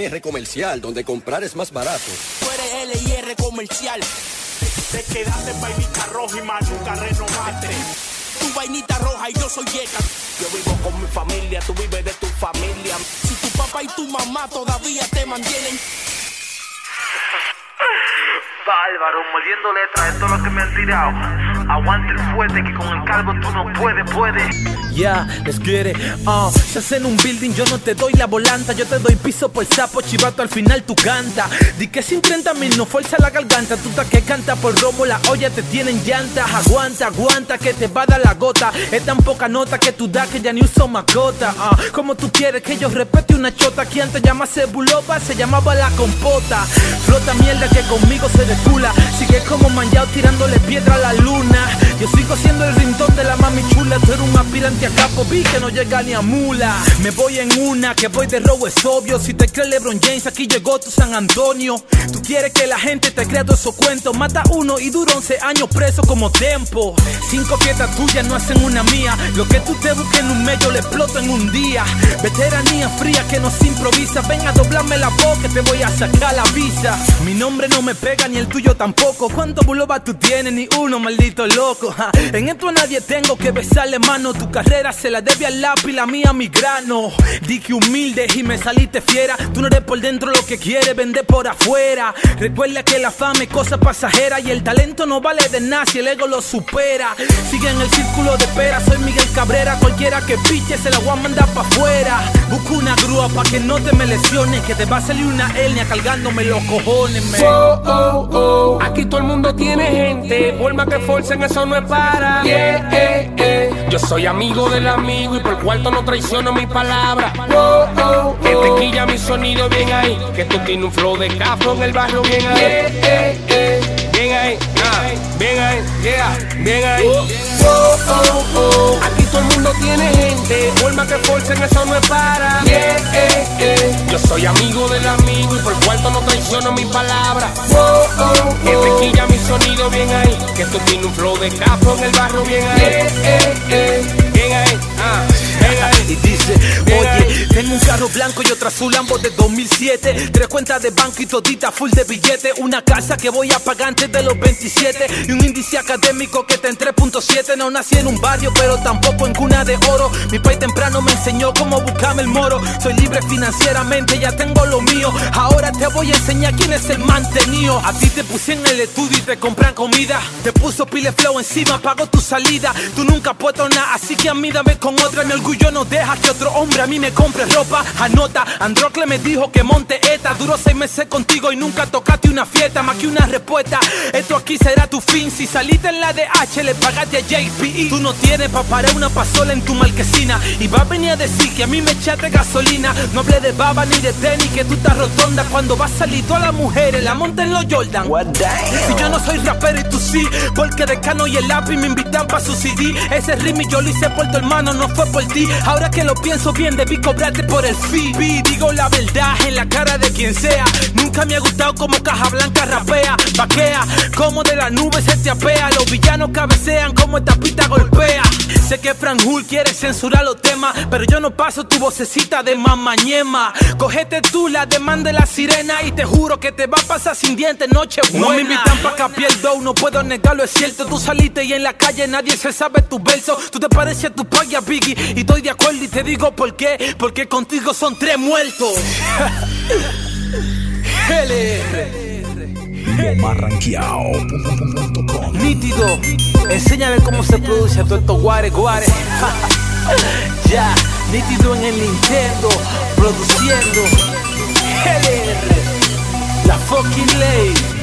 L&R Comercial, donde comprar es más barato. Tú eres L&R Comercial. Te quedaste en vainita roja y más nunca renovaste. Tu vainita roja y yo soy Yeca. Yo vivo con mi familia, tú vives de tu familia. Si tu papá y tu mamá todavía te mantienen. Bárbaro, moliendo letras, esto es lo que me han tirado. Aguante el fuerte que con el calvo tú no puedes. Yeah, let's get it. Se hace en un building, yo no te doy la volanta. Yo te doy piso por sapo, chivato, al final tú canta. Di que sin 30.000 no fuerza la garganta. Tú ta que canta por romo, la olla te tienen llantas. Aguanta, que te va a dar la gota. Es tan poca nota que tú das que ya ni uso mascota. Como tú quieres que yo respete una chota. Que antes llamase buloba, se llamaba la compota. Flota mierda que conmigo se descula. Sigue como manjao tirándole piedra a la luna. Yo sigo siendo el rintón de la mami chula. Tú eres un aspirante a capo, vi que no llega ni a mula. Me voy en una, que voy de robo es obvio. Si te crees LeBron James, aquí llegó tu San Antonio. Tú quieres que la gente te crea todos esos cuentos. Mata uno y dura 11 años preso como Tempo. 5 fiestas tuyas no hacen una mía. Lo que tú te busques en un medio le exploto en un día. Veteranía fría que no se improvisa. Ven a doblarme la voz que te voy a sacar la visa. Mi nombre no me pega ni el tuyo tampoco. ¿Cuántos buloba tú tienes? Ni uno, maldito loco. En esto a nadie tengo que besarle mano. Tu carrera se la debe al lápiz, la mía a mi grano. Di que humilde y me saliste fiera. Tú no eres por dentro lo que quieres, vender por afuera. Recuerda que la fama es cosa pasajera y el talento no vale de nada si el ego lo supera. Sigue en el círculo de espera, soy Miguel Cabrera. Cualquiera que piche se la voy a mandar pa' afuera. Busco una grúa pa' que no te me lesiones, que te va a salir una hernia cargándome los cojones, man. Aquí todo el mundo tiene gente, por más que forcen eso no es para. Yo soy amigo del amigo y por cuarto no traiciono mi palabra. Que te quilla mi sonido bien ahí, que tú tienes un flow de cafro en el barrio bien ahí. Bien ahí, bien ahí, bien ahí. Aquí todo el mundo tiene gente, por más que forcen eso no es para. Yo soy amigo del amigo y por cuarto no traiciono mi palabra. Que te quilla mi sonido bien ahí, que tú tienes un flow de cafro en el barrio bien ahí. Bien ahí, bien ahí. Y dice, oye, tengo un carro blanco y otra azul, ambos de 2007. 3 cuentas de banco y todita full de billete. Una casa que voy a pagar antes de los 27. Y un índice académico que está en 3.7. No nací en un barrio, pero tampoco en cuna de oro. Mi país temprano me enseñó cómo buscarme el moro. Soy libre financieramente, ya tengo lo mío. Ahora te voy a enseñar quién es el mantenido. A ti te puse en el estudio y te compran comida. Te puso pile flow encima, pagó tu salida. Tú nunca has puesto nada, así que a mí dame con otra. Mi orgullo no deja que otro hombre a mí me compre ropa. Anota, Androcle me dijo que monte ETA. Duró 6 meses contigo y nunca tocaste una fiesta. Más que una respuesta, esto aquí será tu fin. Si saliste en la DH le pagaste a JPE. Tú no tienes pa' parar una pasola en tu marquesina. Y va a venir a decir que a mí me echaste gasolina. No hablé de baba ni de tenis, que tú estás rotonda. Cuando va a salir todas las mujeres la monten los Jordan. Si yo no soy rapero y tú sí, porque Decano y el lápiz me invitan pa' su CD. Ese ritmo yo lo hice por tu hermano, no fue por ti. Ahora que lo pienso bien, debí cobrarte por el fee. Digo la verdad en la cara de quien sea. Nunca me ha gustado como Caja Blanca rapea. Vaquea, como de la nube se te apea. Los villanos cabecean como esta pista golpea. Sé que Frank Hull quiere censurar los temas, pero yo no paso tu vocecita de mamañema. Cogete tú la demanda de la sirena y te juro que te va a pasar sin dientes noche buena. No me invitan pa' capiar el dough, no puedo negarlo, es cierto. Tú saliste y en la calle nadie se sabe tu verso. Tú te pareces a tu y a Biggie y estoy de acuerdo y te digo por qué. Porque contigo son 3 muertos. Lomarranqueao.com. Nítido, enséñale cómo se produce a todos estos guares. Ya, nítido en el Nintendo, produciendo. La fucking ley.